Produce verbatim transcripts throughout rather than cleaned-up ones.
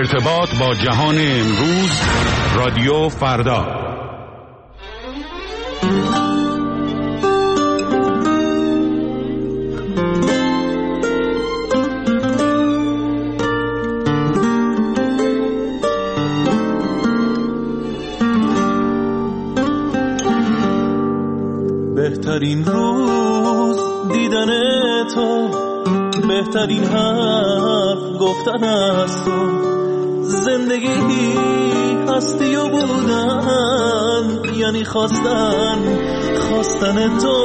ارتباط با جهان امروز، رادیو فردا. بهترین روز دیدن تو، بهترین حرف گفتن از تو، زندگی هستی و بودن یعنی خواستن خواستن تو،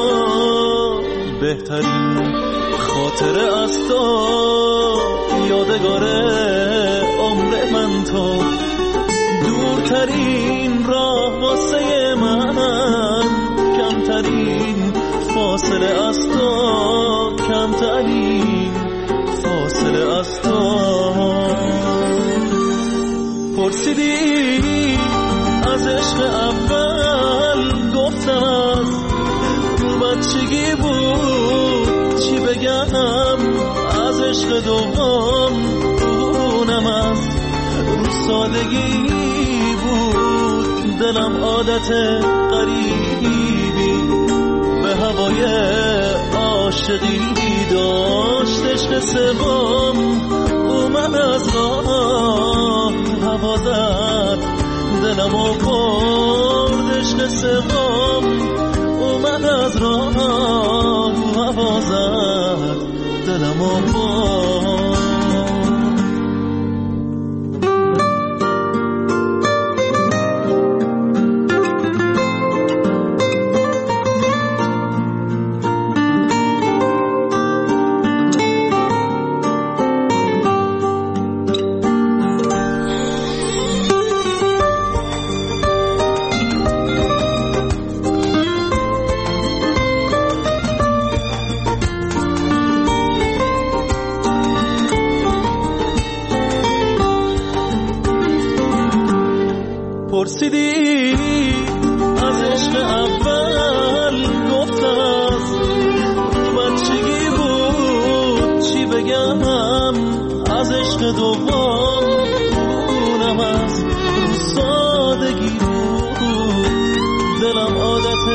بهترین خاطره از تو، یادگار عمر من تو، دورترین راه واسه من، کمترین فاصله از تو، کمترین فاصله از تو. پرسیدی از عشق اول، گفتم از بچگی بود، چی بگم از عشق دوم، اونم از رو سادگی بود، دلم عادت غریبی به هوای عاشقی داشت، عشق سوم اومد از راه هوا زد دلم و برد، عشق سوم اومد از راه هوا زد دلم و برد. پرسیدی از عشق اول، گفتم از بچگی بود، چی بگم از عشق دوم، اونم از سادگی بود، دلم عادت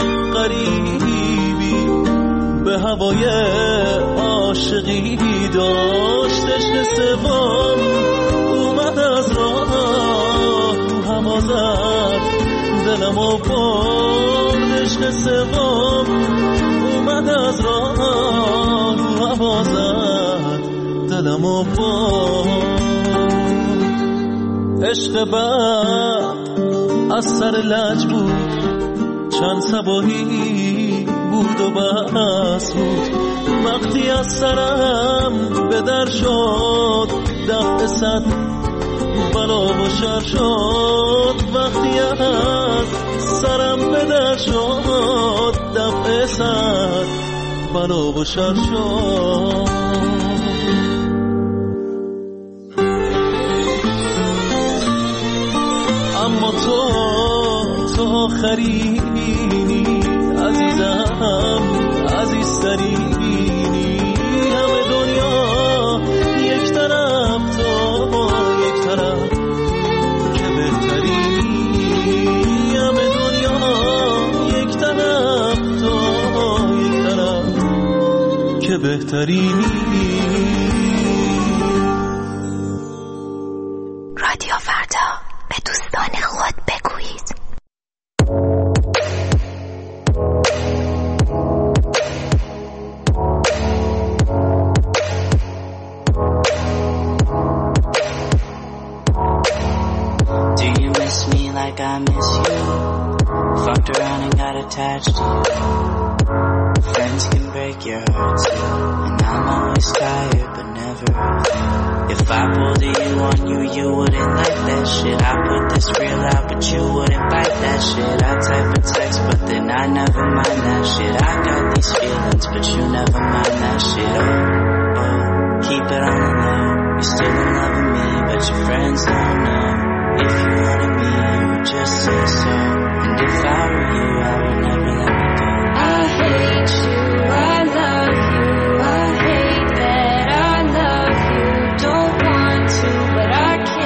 غریبی به هوای عاشقی داشت، عشق سوم اومد از راه هوا زد دلم و برد، عشق سوم اومد از راه هوا زد دلم و برد. عشق بعد از سر لج بود، چند صباحی بود و بس بود، وقتی از سرم به در شد دفع صد بلا و شر شد، وقتی از سرم به در شد دفع صد بلا و شر شد. اما تو تو آخرینی عزیزم، عزیزترینی، همه دنیا یک طرف تو یک طرف که بهترینی، همه دنیا یک طرف تو یک طرف که بهترینی. رادیو فردا، به دوستان خود بگویید. Like I miss you, fucked around and got attached to you. Friends can break your heart too, and I'm always tired but never of you. If I pulled a you on you, you wouldn't like that shit. I put this real out, but you wouldn't bite that shit. I type a text, but then I never mind that shit. I got these feelings, but you never mind that shit. Oh, oh, keep it on the low. You're still in love with me, but your friends don't know. If you wanted me, you would just say so. And if I were you, I would never let me go. I hate you, I love you, I hate that I love you. Don't want to, but I can't.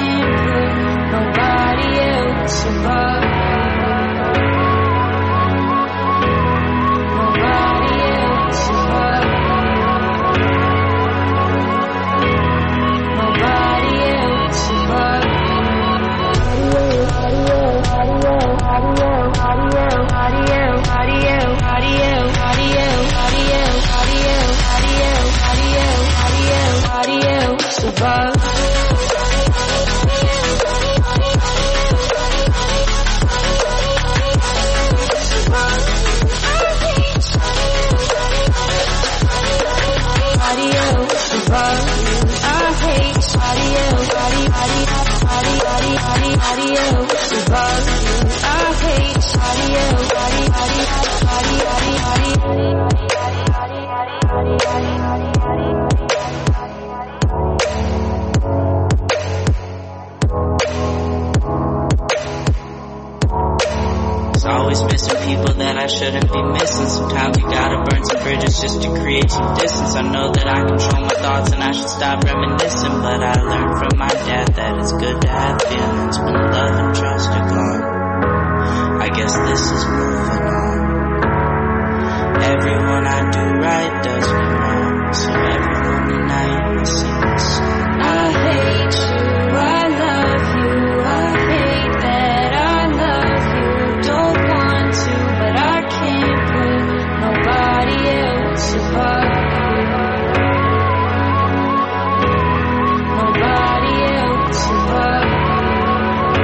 else above. Body else above. I hate body else, body, body, body, body, body, body else above. I hate body else, body, body, body, body, body, body, body, body, body. Always missing people that I shouldn't be missing. Sometimes you gotta burn some bridges just to create some distance. I know that I control my thoughts and I should stop reminiscing, but I learned from my dad that it's good to have feelings when love and trust are gone. I guess this is moving on. Everyone I do right does me wrong, so every lonely night I sing this song. I hate you, I love you, I hate that I love you. Don't want to, but I can't put nobody else above you. Nobody else above you.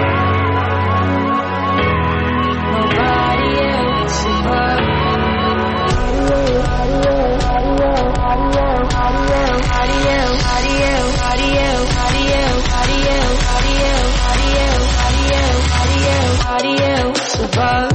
Nobody else above you. Above.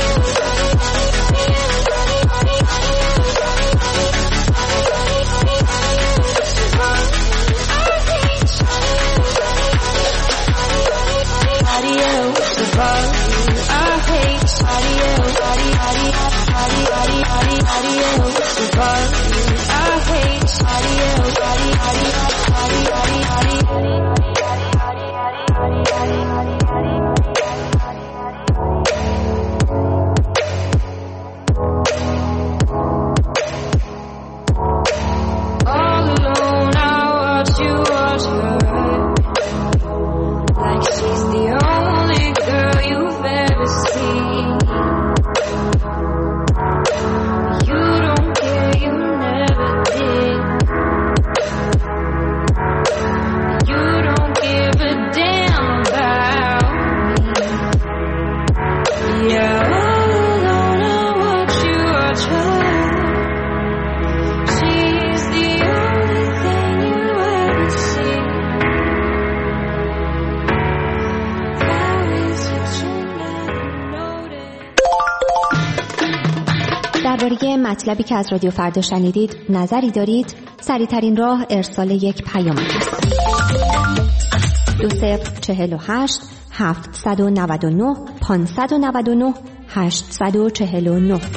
درباره مطلبی که از رادیو فردا شنیدید نظری دارید؟ سریع‌ترین راه ارسال یک پیام است. دو صفر چهل و هشت هفتصد و نود و نه پانصد و نود و نه هشتصد و چهل و نه.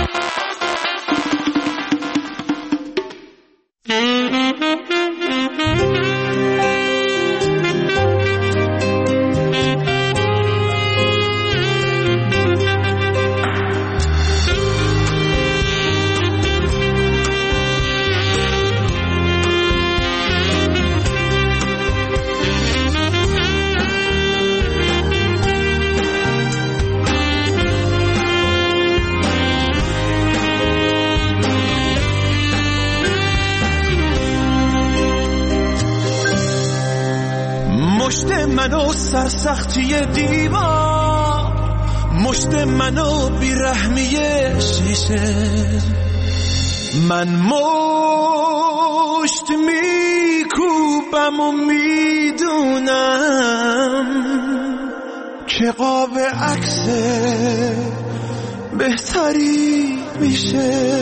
منو سرسختی دیوار، مشت منو بیرحمی شیشه، من مشت میکوبم و میدونم که قاب عکس بهتری میشه.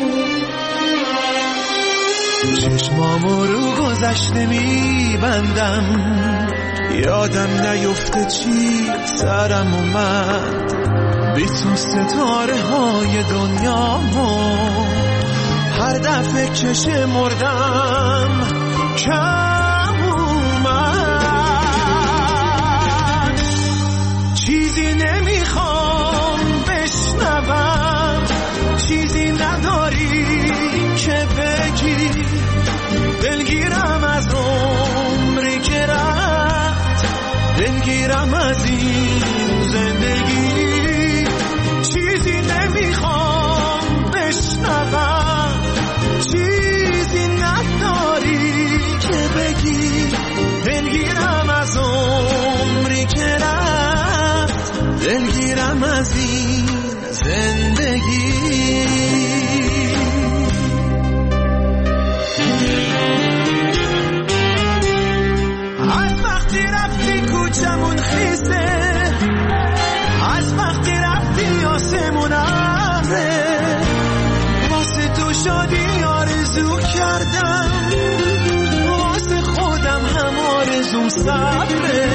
چشمامو رو گذشته میبندم، یادم نیفته چی سرم اومد، بی تو ستاره های دنیامو هر دفعه که شمردم کم اومد. چیزی نمیخوام بشنوم، چیزی نداری که بگی، دلگیرم از عمری که رفت، دلگیرم از این زندگی. چیزی نمیخوام بشنوم، چیزی نداری که بگی، زندگی. از وقتی رفتی کوچمون خیسه، از وقتی رفتی آسمون ابره، واسه تو شادی آرزو کردم، واسه خودم هم آرزوم صبره.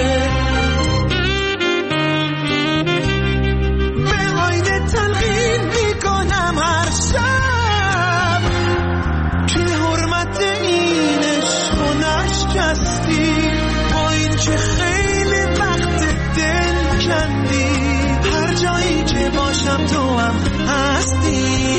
به آینه تلقین میکنم هر شب که حرمت این عشق و نشکستی، با این که خیلی وقت دل کندی، هر جایی که باشم تو هم هستی.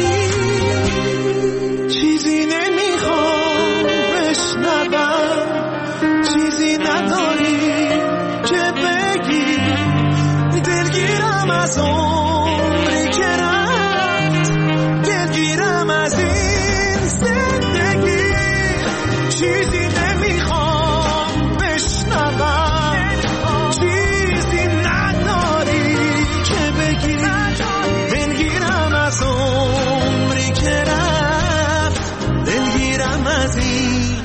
چیزی نمیخوام بشنوم، چیزی نداری که بگی، دلگیرم از عمری که رفت، دلگیرم از این زندگی. چیزی نمیخوام بشنوم، چیزی نداری که بگی، دلگیرم از عمری که رفت، دلگیرم از این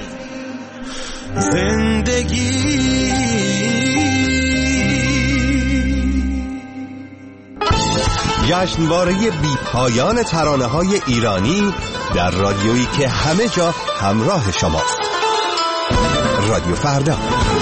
زندگی. جشنواره بی پایان ترانه‌های ایرانی در رادیویی که همه جا همراه شماست. رادیو فردا.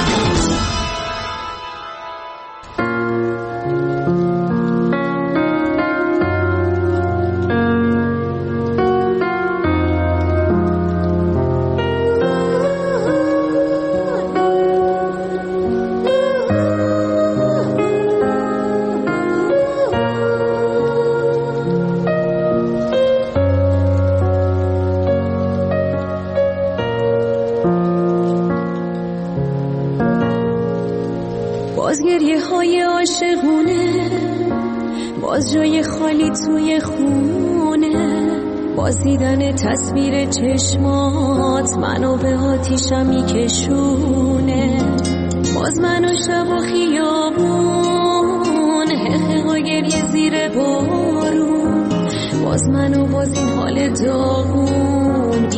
باز گریه های عاشقونه، باز جای خالی توی خونه، باز دیدن تصویر چشمات منو به آتیشم میکشونه، باز منو شب و خیابون، هخه ها گریه زیر بارون، باز منو باز این حال داغون،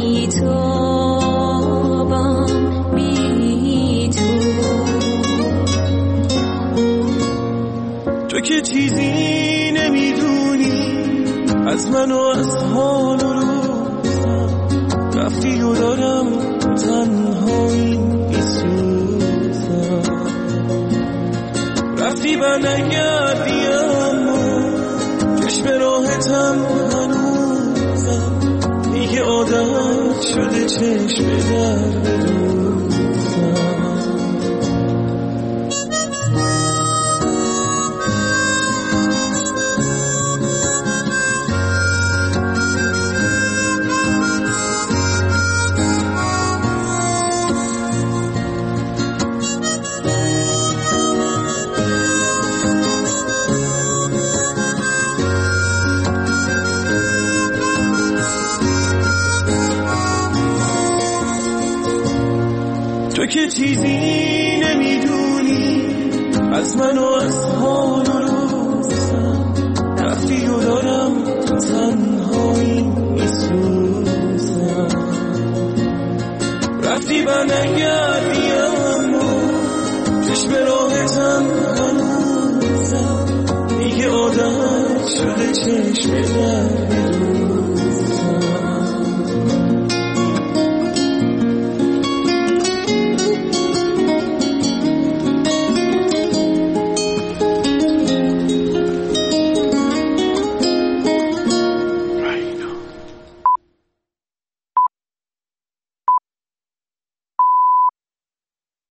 بیتابم بی تو. تو که چیزی نمیدونی از من و از حال و روزم، رفتی و دارم تنهایی میسوزم، رفتی بر نگردی اما چشم راحتم هنوزم، دیگه عادت شده چشم در بدوزم. تو که چیزی نمیدونی از من و از حال و روزم، رفتی و دارم تنهایی میسوزم، رفتی بر نگردی اما چشم راحتم هنوزم، دیگه عادت شده چشم در بدون.